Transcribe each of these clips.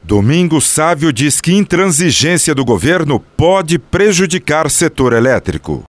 Domingos Sávio diz que intransigência do governo pode prejudicar setor elétrico.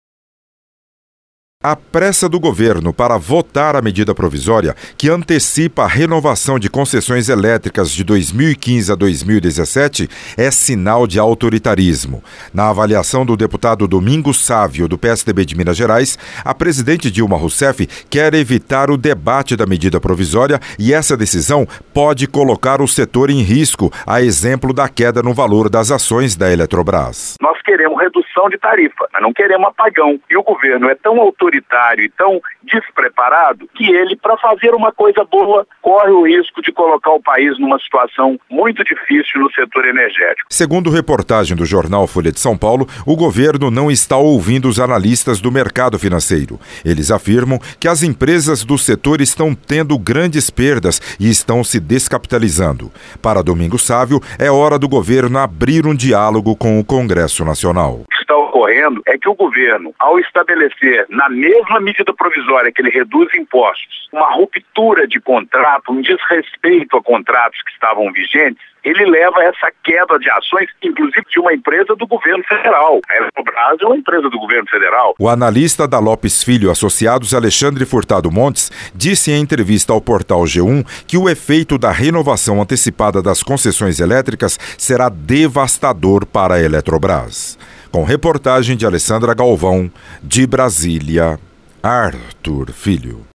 A pressa do governo para votar a medida provisória que antecipa a renovação de concessões elétricas de 2015 a 2017 é sinal de autoritarismo. Na avaliação do deputado Domingos Sávio, do PSDB de Minas Gerais, a presidente Dilma Rousseff quer evitar o debate da medida provisória e essa decisão pode colocar o setor em risco, a exemplo da queda no valor das ações da Eletrobras. Nós queremos redução de tarifa, mas não queremos apagão. E o governo é tão autoritário e tão despreparado que ele, para fazer uma coisa boa, corre o risco de colocar o país numa situação muito difícil no setor energético. Segundo reportagem do jornal Folha de São Paulo, o governo não está ouvindo os analistas do mercado financeiro. Eles afirmam que as empresas do setor estão tendo grandes perdas e estão se descapitalizando. Para Domingos Sávio, é hora do governo abrir um diálogo com o Congresso Nacional. Está ocorrendo é que o governo, ao estabelecer na mesma medida provisória que ele reduz impostos, uma ruptura de contrato, um desrespeito a contratos que estavam vigentes, ele leva essa queda de ações, inclusive de uma empresa do governo federal. A Eletrobras é uma empresa do governo federal. O analista da Lopes Filho Associados, Alexandre Furtado Montes, disse em entrevista ao portal G1 que o efeito da renovação antecipada das concessões elétricas será devastador para a Eletrobras. Com reportagem de Alessandra Galvão, de Brasília, Arthur Filho.